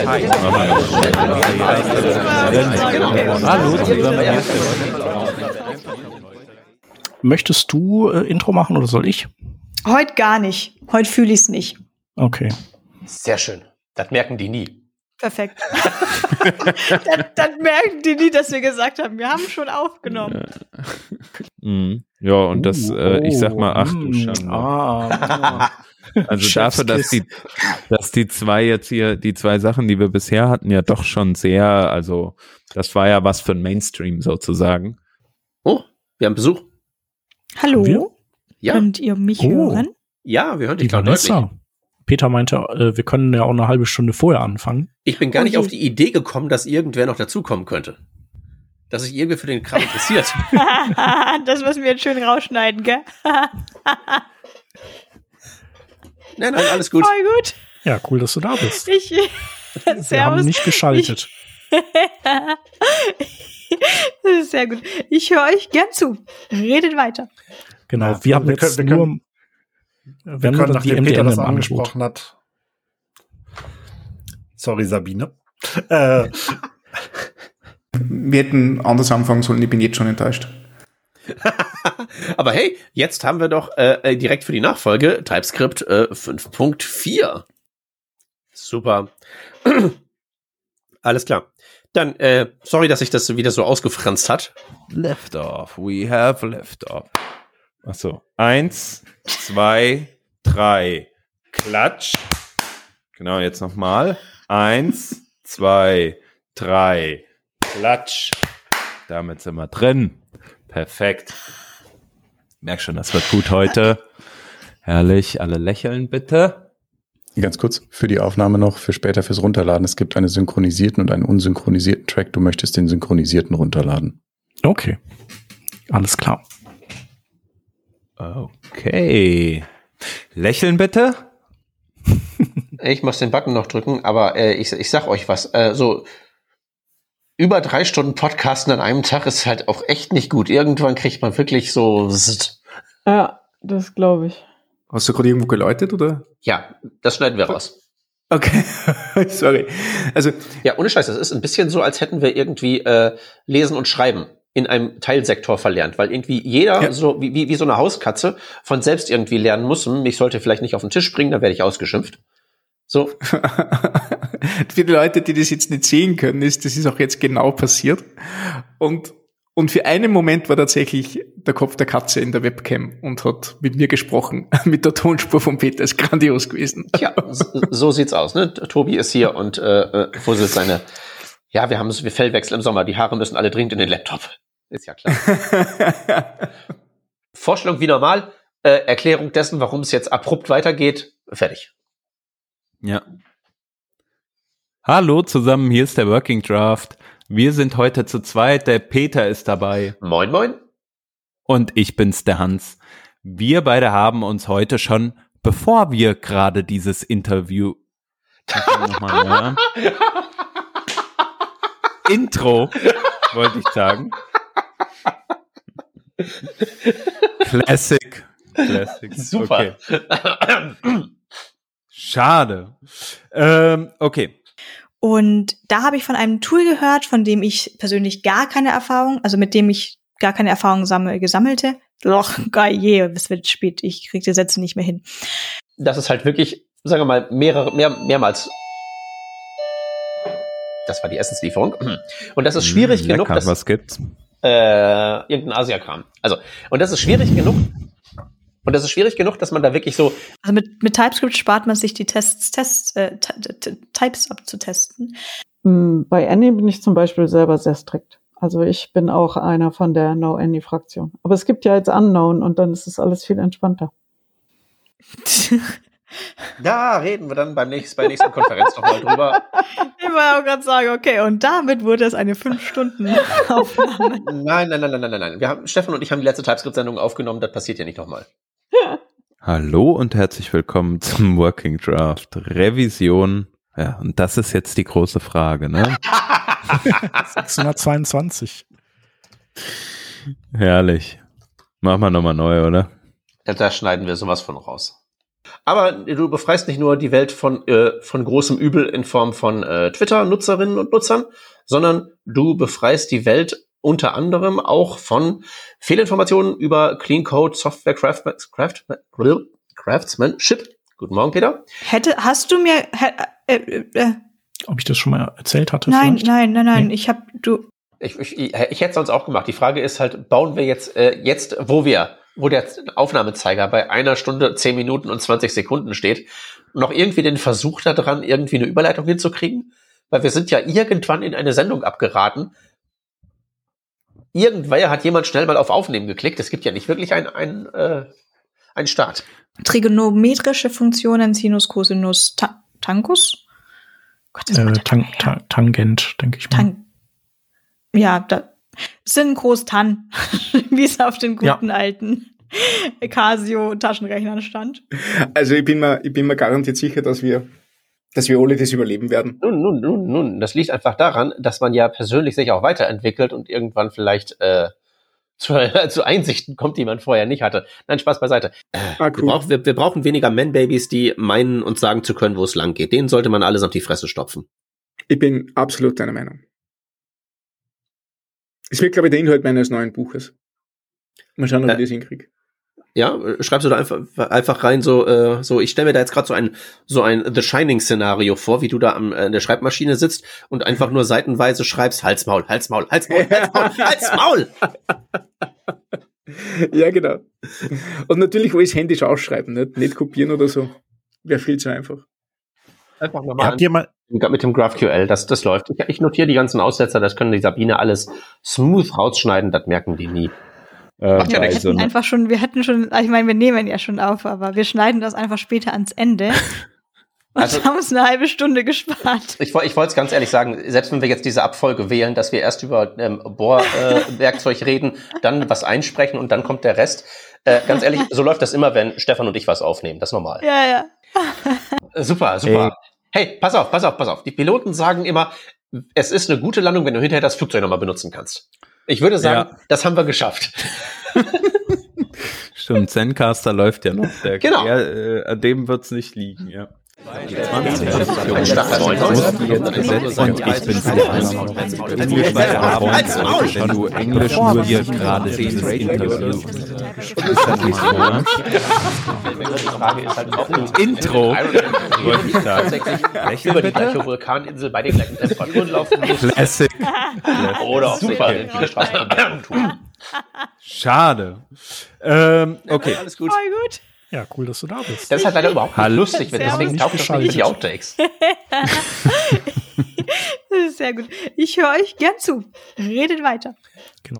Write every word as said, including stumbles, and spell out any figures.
Möchtest du äh, Intro machen oder soll ich? Heute gar nicht. Heute fühle ich es nicht. Okay. Sehr schön. Das merken die nie. Perfekt. dann, dann merken die nie, dass wir gesagt haben, wir haben schon aufgenommen. Mhm. Ja, und das, äh, ich sag mal, ach du Schande. Ah, Also dafür, dass die, dass die zwei jetzt hier, die zwei Sachen, die wir bisher hatten, ja doch schon sehr, also das war ja was für ein Mainstream sozusagen. Oh, wir haben Besuch. Hallo? Wir? Ja. Könnt ihr mich Oh. hören? Ja, wir hören dich Die klar deutlich. Vanessa. Peter meinte, äh, wir können ja auch eine halbe Stunde vorher anfangen. Ich bin gar nicht Okay. auf die Idee gekommen, dass irgendwer noch dazukommen könnte. Dass sich irgendwie für den Kram interessiert. Das müssen wir jetzt schön rausschneiden, gell? Nein, nein, alles gut. Voll gut. Ja, cool, dass du da bist. Ich, Wir haben Servus. nicht geschaltet. Das ist sehr gut. Ich höre euch gern zu. Redet weiter. Genau, Ja, wir haben wir jetzt können- wir nur, können- wir Wir haben können, nur die nachdem M D Peter M das im Angebot. angesprochen hat. Sorry, Sabine. Äh, Wir hätten anders anfangen sollen, ich bin jetzt schon enttäuscht. Aber hey, jetzt haben wir doch äh, direkt für die Nachfolge TypeScript äh, fünf Punkt vier. Super. Alles klar. Dann, äh, sorry, dass sich das wieder so ausgefranst hat. Left off, we have left off. Achso, eins, zwei, drei, klatsch. Genau, jetzt nochmal. Eins, zwei, drei, klatsch. Damit sind wir drin. Perfekt. Merk schon, das wird gut heute. Herrlich, alle lächeln bitte. Ganz kurz für die Aufnahme noch, für später fürs Runterladen. Es gibt einen synchronisierten und einen unsynchronisierten Track. Du möchtest den synchronisierten runterladen. Okay, alles klar. Okay. Lächeln bitte. Ich muss den Button noch drücken, aber äh, ich, ich sag euch was. Äh, so über drei Stunden Podcasten an einem Tag ist halt auch echt nicht gut. Irgendwann kriegt man wirklich so. Ja, das glaube ich. Hast du gerade irgendwo geläutet, oder? Ja, das schneiden wir raus. Okay, sorry. Also, Ja, ohne Scheiß, das ist ein bisschen so, als hätten wir irgendwie äh, Lesen und Schreiben in einem Teilsektor verlernt, weil irgendwie jeder, Ja. so wie, wie, wie so eine Hauskatze, von selbst irgendwie lernen muss. Hm, ich sollte vielleicht nicht auf den Tisch springen, dann werde ich ausgeschimpft. So, für die Leute, die das jetzt nicht sehen können, ist, das ist auch jetzt genau passiert. Und, und für einen Moment war tatsächlich der Kopf der Katze in der Webcam und hat mit mir gesprochen. Mit der Tonspur von Peter. Ist grandios gewesen. ja, so, so sieht's aus, ne? Tobi ist hier und äh, äh, fusselt seine, ja, wir haben so viel Fellwechsel im Sommer, die Haare müssen alle dringend in den Laptop. Ist ja klar. Vorstellung wie normal, äh, Erklärung dessen, warum es jetzt abrupt weitergeht, fertig. Ja. Hallo zusammen, hier ist der Working Draft. Wir sind heute zu zweit, der Peter ist dabei Moin, moin. und ich bin's, der Hans. Wir beide haben uns heute schon, bevor wir gerade dieses Interview noch mal, ja. Intro, wollte ich sagen. Classic. Classic. Super. Okay. Schade. Ähm, okay. Und da habe ich von einem Tool gehört, von dem ich persönlich gar keine Erfahrung, also mit dem ich gar keine Erfahrung sammel, gesammelte. Doch, geil, je, es wird spät, ich kriege die Sätze nicht mehr hin. Das ist halt wirklich, sagen wir mal, mehrere, mehr, mehrmals. Das war die Essenslieferung. Und das ist schwierig Mmh, genug, lecker, dass, was gibt's? äh, irgendein Asiakram. Also, und das ist schwierig genug, und das ist schwierig genug, dass man da wirklich so, Also mit, mit TypeScript spart man sich die Tests, Tests, äh, t- t- Types abzutesten. Mm, Bei Annie bin ich zum Beispiel selber sehr strikt. Also ich bin auch einer von der No-Annie-Fraktion. Aber es gibt ja jetzt Unknown und dann ist es alles viel entspannter. da reden wir dann beim nächsten, bei der nächsten Konferenz nochmal drüber. Ich wollte auch gerade sagen, okay, und damit wurde es eine fünf Stunden Aufnahme. Nein, nein, nein, nein, nein, nein. Wir haben, Stefan und ich haben die letzte TypeScript-Sendung aufgenommen, das passiert ja nicht nochmal. Hallo und herzlich willkommen zum Working Draft Revision. Ja, und das ist jetzt die große Frage, ne? sechshundertzweiundzwanzig. Herrlich. Machen wir nochmal neu, oder? Ja, da schneiden wir sowas von raus. Aber du befreist nicht nur die Welt von, äh, von großem Übel in Form von äh, Twitter-Nutzerinnen und Nutzern, sondern du befreist die Welt unter anderem auch von Fehlinformationen über Clean Code, Software Craft, Craft, Craftsmanship. Guten Morgen, Peter. Hätte, hast du mir, äh, äh, äh, Ob ich das schon mal erzählt hatte? Nein, vielleicht? nein, nein, nein. Nee. Ich habe du. Ich, ich, ich hätte es sonst auch gemacht. Die Frage ist halt, bauen wir jetzt, äh, jetzt, wo wir, wo der Aufnahmezeiger bei einer Stunde, zehn Minuten und zwanzig Sekunden steht, noch irgendwie den Versuch daran, irgendwie eine Überleitung hinzukriegen? Weil wir sind ja irgendwann in eine Sendung abgeraten. Irgendwann hat jemand schnell mal auf Aufnehmen geklickt. Es gibt ja nicht wirklich einen, einen, äh, einen Start. Trigonometrische Funktionen, Sinus, Cosinus, Ta- Tankus? Gott, das Äh, macht Tang, ja ta, Tangent, denke ich mal. Tang. Ja, da sind Groß-Tan, wie es auf den guten Ja. alten Casio-Taschenrechnern stand. Also ich bin mir, ich bin mir garantiert sicher, dass wir, dass wir alle das überleben werden. Nun, nun, nun, nun. Das liegt einfach daran, dass man ja persönlich sich auch weiterentwickelt und irgendwann vielleicht äh, zu, zu Einsichten kommt, die man vorher nicht hatte. Nein, Spaß beiseite. Äh, Ah, wir, brauch, wir, wir brauchen weniger Man-Babys, die meinen und sagen zu können, wo es lang geht. Denen sollte man alles auf die Fresse stopfen. Ich bin absolut deiner Meinung. Es wird, glaube ich, der Inhalt meines neuen Buches. Mal schauen, ob ich Äh, das hinkriege. Ja, schreibst du da einfach, einfach rein, so, äh, so, ich stelle mir da jetzt gerade so ein, so ein The Shining-Szenario vor, wie du da am, äh, in der Schreibmaschine sitzt und einfach nur seitenweise schreibst, Hals, Maul, Hals, Maul, Hals, Maul, Hals, Maul, Hals, Maul. Ja, genau. Und natürlich alles händisch ausschreiben, nicht, nicht kopieren oder so. Wäre viel zu einfach. Einfach nochmal Habt ihr mal, mit dem GraphQL, das, das läuft. Ich, ich notiere die ganzen Aussetzer, das können die Sabine alles smooth rausschneiden, das merken die nie. Äh, Macht ja Wir nichts. also, hätten einfach schon, wir hätten schon, ich meine, wir nehmen ja schon auf, aber wir schneiden das einfach später ans Ende und Also- haben uns eine halbe Stunde gespart. Ich, woll- ich wollte es ganz ehrlich sagen, selbst wenn wir jetzt diese Abfolge wählen, dass wir erst über ähm, Bohrwerkzeug äh, Werkzeug reden, dann was einsprechen und dann kommt der Rest. Äh, ganz ehrlich, so läuft das immer, wenn Stefan und ich was aufnehmen. Das ist normal. Ja, ja. Äh, super, super. Hey, pass auf, pass auf, pass auf. Die Piloten sagen immer, es ist eine gute Landung, wenn du hinterher das Flugzeug nochmal benutzen kannst. Ich würde sagen, Ja. das haben wir geschafft. stimmt, Zencaster läuft ja noch. Der, Genau. Der, äh, an dem wird's nicht liegen, ja. Ein Start Musst du jetzt ersetzen und ich bin für Englisch weiter wenn du Englisch nur hier gerade dieses Interview. Die Frage ist halt, ob du Intro. wollte ich tatsächlich über die gleiche Vulkaninsel bei den gleichen Temperaturen laufen musst. Classic. Oder auf super viele Straßen tun. Schade. Ähm, okay. Alles gut. Voll gut. Ja, cool, dass du da bist. Das ist halt leider überhaupt nicht Hallo. lustig, wenn deswegen Servus. taucht das nicht in die Outtakes. Das ist sehr gut. Ich höre euch gern zu. Redet weiter.